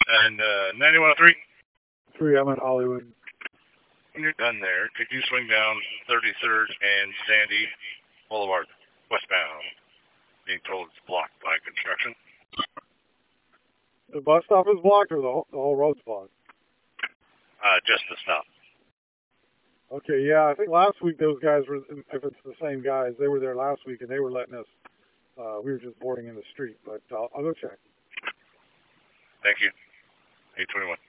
And 9103? 3, I'm in Hollywood. When you're done there, could you swing down 33rd and Sandy Boulevard, westbound? Being told it's blocked by construction. The bus stop is blocked or the whole road's blocked? Just the stop. Okay, yeah, I think last week those guys were, if it's the same guys, they were there last week and they were letting us, we were just boarding in the street, but I'll go check. Thank you. 821.